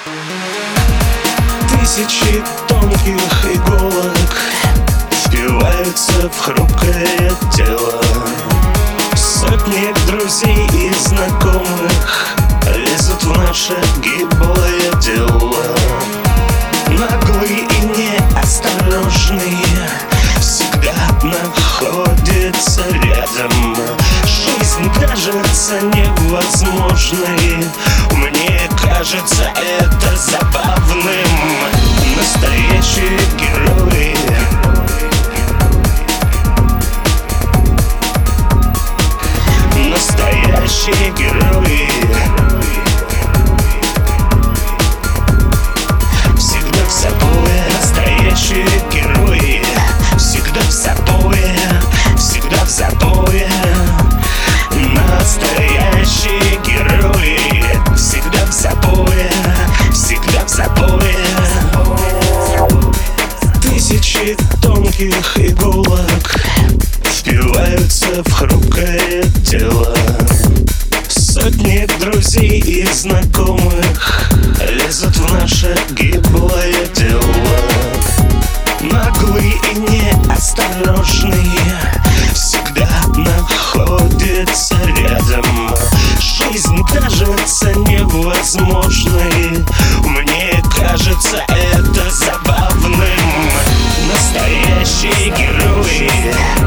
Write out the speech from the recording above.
Тысячи тонких иголок впиваются в хрупкое тело. Сотни друзей и знакомых лезут в наше гиблое дело. Наглый и неосторожный всегда находится рядом. Жизнь кажется невозможной, мне кажется это забавным. Настоящие герои, настоящие герои, всегда в собой. Настоящие герои, всегда в собой, всегда в собой. Настоящие герои, всегда в собой, всегда в собой. Тысячи тонких иголок впиваются в хрупкое тело. Сотни друзей и знакомых лезут в наше гиблое дело. Наглый и неосторожный всегда находится рядом. Жизнь кажется невозможной, мне кажется это забавным. Настоящие герои,